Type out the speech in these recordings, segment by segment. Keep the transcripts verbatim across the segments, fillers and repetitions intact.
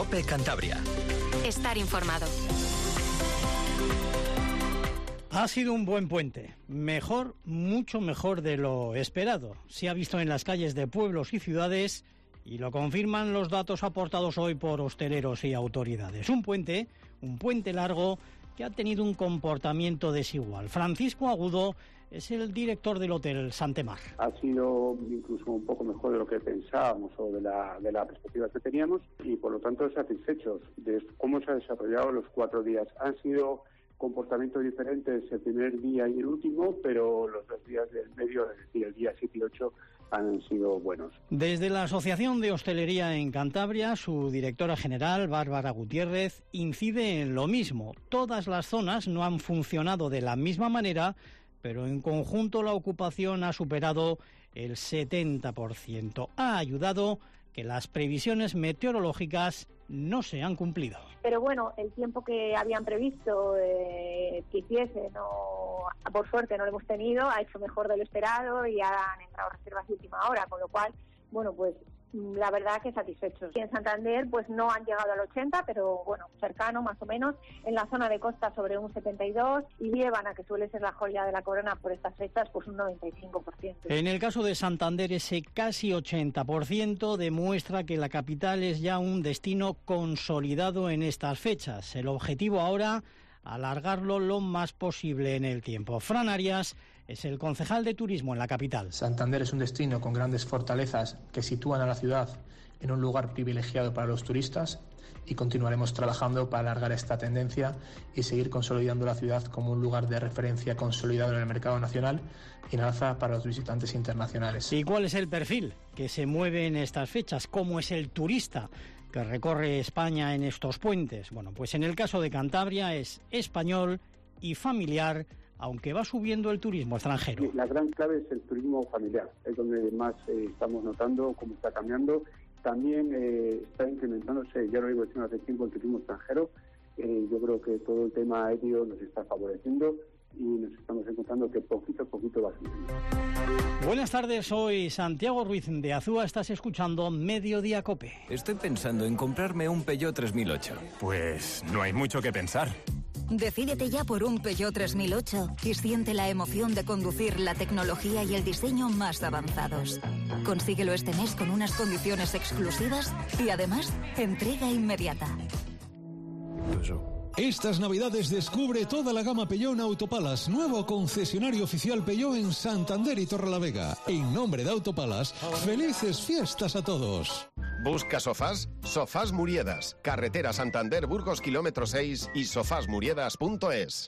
COPE Cantabria. Estar informado. Ha sido un buen puente, mejor, mucho mejor de lo esperado. Se ha visto en las calles de pueblos y ciudades y lo confirman los datos aportados hoy por hosteleros y autoridades. Un puente, un puente largo que ha tenido un comportamiento desigual. Francisco Agudo es el director del Hotel Santemar. Ha sido incluso un poco mejor de lo que pensábamos o de la, de la perspectiva que teníamos y por lo tanto satisfechos de cómo se han desarrollado los cuatro días. Han sido comportamientos diferentes el primer día y el último, pero los dos días del medio, es decir, el día siete y ocho, han sido buenos. Desde la Asociación de Hostelería en Cantabria, su directora general, Bárbara Gutiérrez, incide en lo mismo. Todas las zonas no han funcionado de la misma manera, pero en conjunto la ocupación ha superado el setenta por ciento. Ha ayudado que las previsiones meteorológicas no se han cumplido. Pero bueno, el tiempo que habían previsto eh, que hiciese, no, por suerte no lo hemos tenido, ha hecho mejor de lo esperado y han entrado reservas de última hora, con lo cual, bueno, pues la verdad que satisfechos. Y en Santander pues no han llegado al ochenta, pero bueno, cercano más o menos. En la zona de costa sobre un setenta y dos y Liébana, que suele ser la joya de la corona por estas fechas, pues un noventa y cinco por ciento. En el caso de Santander, ese casi ochenta por ciento demuestra que la capital es ya un destino consolidado en estas fechas. El objetivo ahora, alargarlo lo más posible en el tiempo. Fran Arias es el concejal de turismo en la capital. Santander es un destino con grandes fortalezas que sitúan a la ciudad en un lugar privilegiado para los turistas y continuaremos trabajando para alargar esta tendencia y seguir consolidando la ciudad como un lugar de referencia consolidado en el mercado nacional y en alza para los visitantes internacionales. ¿Y cuál es el perfil que se mueve en estas fechas? ¿Cómo es el turista que recorre España en estos puentes? Bueno, pues en el caso de Cantabria es español y familiar, aunque va subiendo el turismo extranjero. La gran clave es el turismo familiar, es donde más eh, estamos notando cómo está cambiando. También eh, está incrementándose, ya lo digo diciendo hace tiempo, el turismo extranjero. Eh, yo creo que todo el tema aéreo nos está favoreciendo y nos estamos encontrando que poquito a poquito va subiendo. Buenas tardes, soy Santiago Ruiz de Azúa, estás escuchando Mediodía Cope. Estoy pensando en comprarme un Peugeot tres mil ocho. Pues no hay mucho que pensar. Decídete ya por un Peugeot tres mil ocho y siente la emoción de conducir la tecnología y el diseño más avanzados. Consíguelo este mes con unas condiciones exclusivas y además entrega inmediata. Estas Navidades descubre toda la gama Peugeot en Autopalas, nuevo concesionario oficial Peugeot en Santander y Torrelavega. En nombre de Autopalas, felices fiestas a todos. ¿Busca sofás? Sofás Muriedas. Carretera Santander Burgos kilómetro seis y sofás muriedas punto es.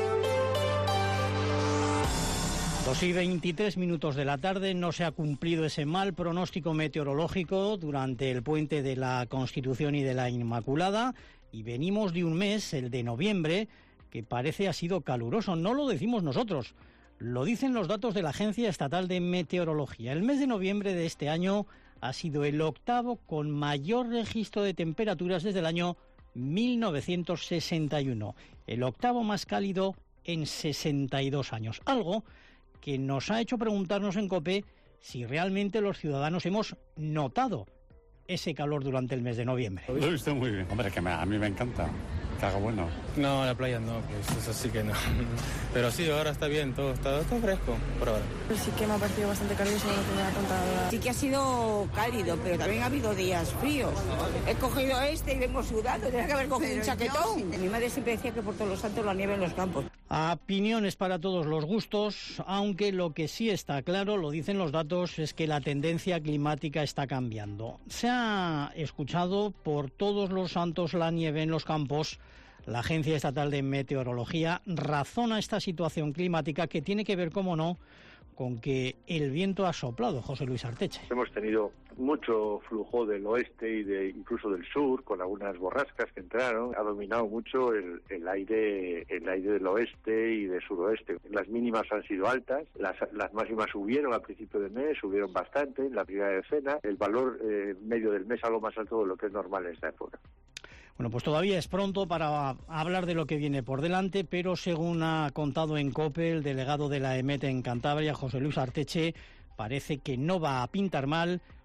dos y veintitrés minutos de la tarde, no se ha cumplido ese mal pronóstico meteorológico durante el puente de la Constitución y de la Inmaculada y venimos de un mes, el de noviembre, que parece ha sido caluroso. No lo decimos nosotros, lo dicen los datos de la Agencia Estatal de Meteorología. El mes de noviembre de este año ha sido el octavo con mayor registro de temperaturas desde el año mil novecientos sesenta y uno, el octavo más cálido en sesenta y dos años, algo que nos ha hecho preguntarnos en COPE si realmente los ciudadanos hemos notado ese calor durante el mes de noviembre. Lo he visto muy bien. Hombre, que me, a mí me encanta. Que haga bueno. No, la playa no, pues eso sí que no. Pero sí, ahora está bien, todo está todo fresco por ahora. Pues sí que me ha parecido bastante caluroso, no tenía contado. Sí que ha sido cálido, pero también ha habido días fríos. He cogido este y vengo sudando, tenía que haber cogido pero un chaquetón. Yo... Mi madre siempre decía que por todos los santos la nieve en los campos. Opiniones para todos los gustos, aunque lo que sí está claro, lo dicen los datos, es que la tendencia climática está cambiando. Se ha escuchado por todos los santos la nieve en los campos. La Agencia Estatal de Meteorología razona esta situación climática que tiene que ver, cómo no, con que el viento ha soplado, José Luis Arteche. Hemos tenido mucho flujo del oeste y de incluso del sur, con algunas borrascas que entraron. Ha dominado mucho el, el aire el aire del oeste y del suroeste. Las mínimas han sido altas, las, las máximas subieron al principio del mes, subieron bastante en la primera decena. El valor eh, medio del mes algo más alto de lo que es normal en esta época. Bueno, pues todavía es pronto para hablar de lo que viene por delante, pero según ha contado en COPE el delegado de la EMET en Cantabria, José Luis Arteche, parece que no va a pintar mal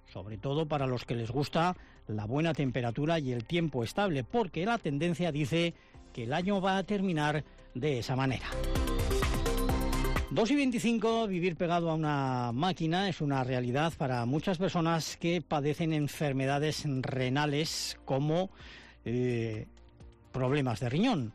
sobre todo para los que les gusta la buena temperatura y el tiempo estable, porque la tendencia dice que el año va a terminar de esa manera. dos y veinticinco, vivir pegado a una máquina es una realidad para muchas personas que padecen enfermedades renales como eh, problemas de riñón.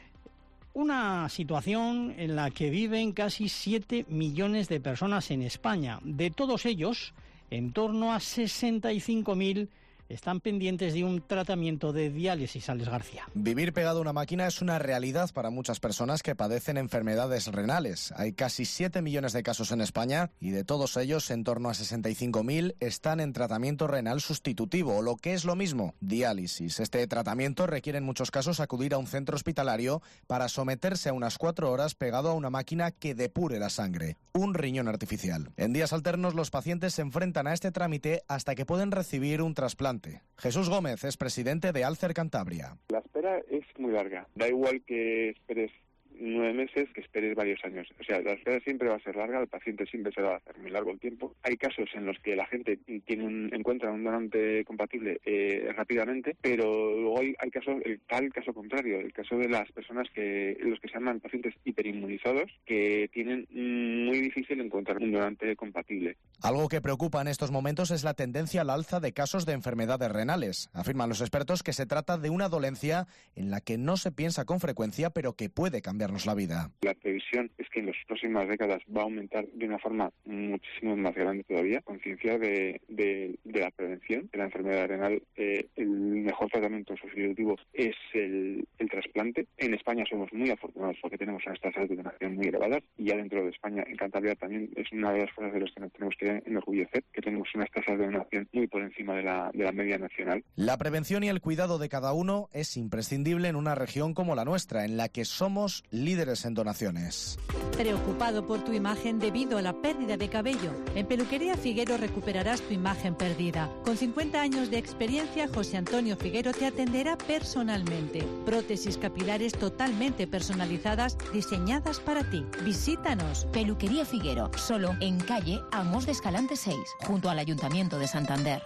Una situación en la que viven casi siete millones de personas en España. De todos ellos, en torno a sesenta y cinco mil están pendientes de un tratamiento de diálisis, Alex García. Vivir pegado a una máquina es una realidad para muchas personas que padecen enfermedades renales. Hay casi siete millones de casos en España y de todos ellos, en torno a sesenta y cinco mil están en tratamiento renal sustitutivo, o lo que es lo mismo, diálisis. Este tratamiento requiere en muchos casos acudir a un centro hospitalario para someterse a unas cuatro horas pegado a una máquina que depure la sangre, un riñón artificial. En días alternos, los pacientes se enfrentan a este trámite hasta que pueden recibir un trasplante. Jesús Gómez es presidente de Alcer Cantabria. La espera es muy larga. Da igual que esperes nueve meses que esperes varios años. O sea, la espera siempre va a ser larga, el paciente siempre se va a hacer muy largo el tiempo. Hay casos en los que la gente tiene un, encuentra un donante compatible eh, rápidamente, pero luego hay, hay casos, el tal caso contrario, el caso de las personas que, los que se llaman pacientes hiperinmunizados, que tienen muy difícil encontrar un donante compatible. Algo que preocupa en estos momentos es la tendencia al alza de casos de enfermedades renales. Afirman los expertos que se trata de una dolencia en la que no se piensa con frecuencia, pero que puede cambiar la vida. La previsión es que en las próximas décadas va a aumentar de una forma muchísimo más grande todavía. Conciencia de, de, de la prevención de la enfermedad renal. Eh, el mejor tratamiento sustitutivo es el, el trasplante. En España somos muy afortunados porque tenemos unas tasas de donación muy elevadas, y ya dentro de España, en Cantabria, también es una de las cosas de las que nos tenemos que enorgullecer, que tenemos unas tasas de donación muy por encima de la, de la media nacional. La prevención y el cuidado de cada uno es imprescindible en una región como la nuestra, en la que somos líderes en donaciones. Preocupado por tu imagen debido a la pérdida de cabello, en Peluquería Figuero recuperarás tu imagen perdida. Con cincuenta años de experiencia, José Antonio Figuero te atenderá personalmente. Prótesis capilares totalmente personalizadas, diseñadas para ti. Visítanos. Peluquería Figuero, solo en calle Amos de Escalante seis, junto al Ayuntamiento de Santander.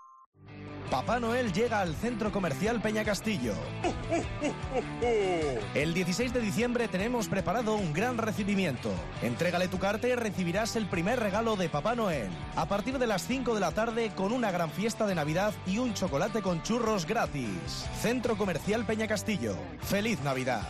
Papá Noel llega al Centro Comercial Peña Castillo. El dieciséis de diciembre tenemos preparado un gran recibimiento. Entrégale tu carta y recibirás el primer regalo de Papá Noel. A partir de las cinco de la tarde, con una gran fiesta de Navidad y un chocolate con churros gratis. Centro Comercial Peña Castillo. ¡Feliz Navidad!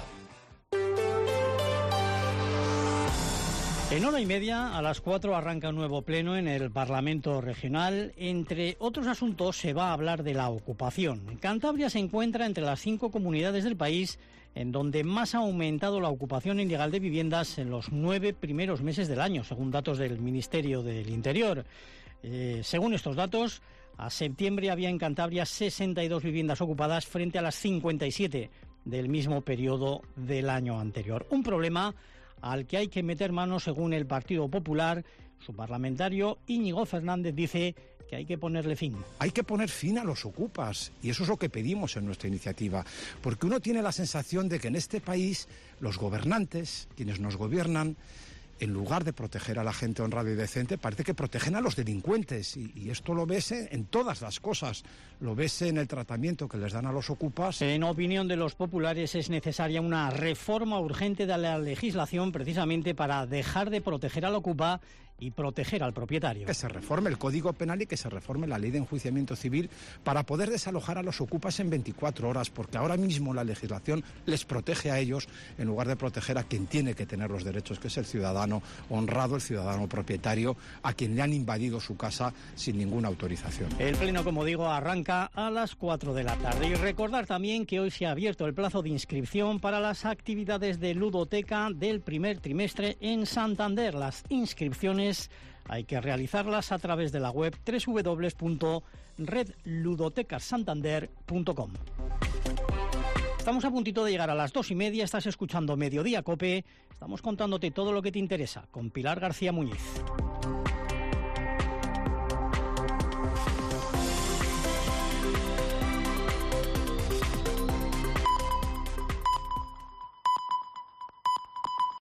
En hora y media, a las cuatro, arranca un nuevo pleno en el Parlamento Regional. Entre otros asuntos, se va a hablar de la ocupación. Cantabria se encuentra entre las cinco comunidades del país en donde más ha aumentado la ocupación ilegal de viviendas en los nueve primeros meses del año, según datos del Ministerio del Interior. Eh, según estos datos, a septiembre había en Cantabria sesenta y dos viviendas ocupadas frente a las cincuenta y siete del mismo periodo del año anterior. Un problema al que hay que meter mano, según el Partido Popular. Su parlamentario Íñigo Fernández dice que hay que ponerle fin. Hay que poner fin a los ocupas, y eso es lo que pedimos en nuestra iniciativa, porque uno tiene la sensación de que en este país los gobernantes, quienes nos gobiernan, en lugar de proteger a la gente honrada y decente, parece que protegen a los delincuentes. Y, y esto lo ves en todas las cosas. Lo ves en el tratamiento que les dan a los ocupas. En opinión de los populares, es necesaria una reforma urgente de la legislación, precisamente para dejar de proteger al ocupa y proteger al propietario. Que se reforme el Código Penal y que se reforme la Ley de Enjuiciamiento Civil para poder desalojar a los ocupas en veinticuatro horas, porque ahora mismo la legislación les protege a ellos en lugar de proteger a quien tiene que tener los derechos, que es el ciudadano honrado, el ciudadano propietario, a quien le han invadido su casa sin ninguna autorización. El pleno, como digo, arranca a las cuatro de la tarde. Y recordar también que hoy se ha abierto el plazo de inscripción para las actividades de ludoteca del primer trimestre en Santander. Las inscripciones hay que realizarlas a través de la web doble u doble u doble u punto red ludotecas santander punto com. Estamos a puntito de llegar a las dos y media. Estás escuchando Mediodía Cope. Estamos contándote todo lo que te interesa con Pilar García Muñiz.